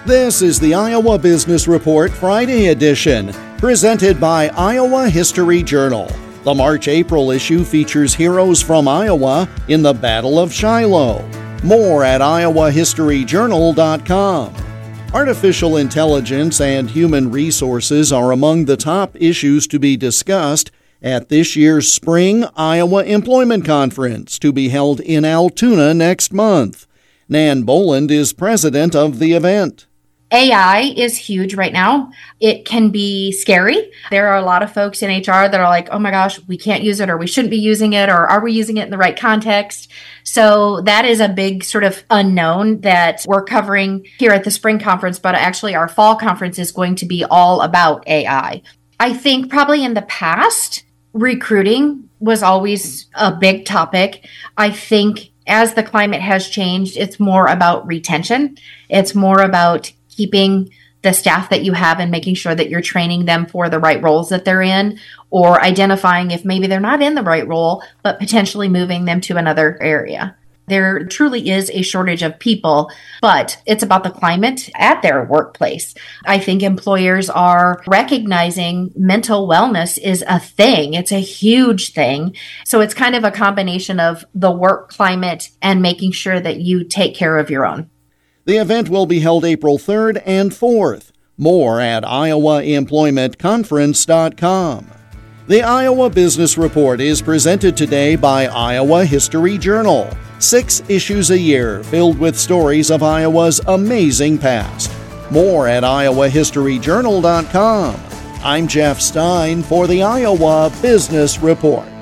This is the Iowa Business Report Friday edition, presented by Iowa History Journal. The March-April issue features heroes from Iowa in the Battle of Shiloh. More at iowahistoryjournal.com. Artificial intelligence and human resources are among the top issues to be discussed at this year's Spring Iowa Employment Conference, to be held in Altoona next month. Nan Boland is president of the event. AI is huge right now. It can be scary. There are a lot of folks in HR that are like, oh my gosh, we can't use it, or we shouldn't be using it, or are we using it in the right context? So that is a big sort of unknown that we're covering here at the spring conference, but actually our fall conference is going to be all about AI. I think probably in the past, recruiting was always a big topic. I think as the climate has changed, it's more about retention. It's more about keeping the staff that you have and making sure that you're training them for the right roles that they're in, or identifying if maybe they're not in the right role, but potentially moving them to another area. There truly is a shortage of people, but it's about the climate at their workplace. I think employers are recognizing mental wellness is a thing. It's a huge thing. So it's kind of a combination of the work climate and making sure that you take care of your own. The event will be held April 3rd and 4th. More at iowaemploymentconference.com. The Iowa Business Report is presented today by Iowa History Journal. 6 issues a year filled with stories of Iowa's amazing past. More at iowahistoryjournal.com. I'm Jeff Stein for the Iowa Business Report.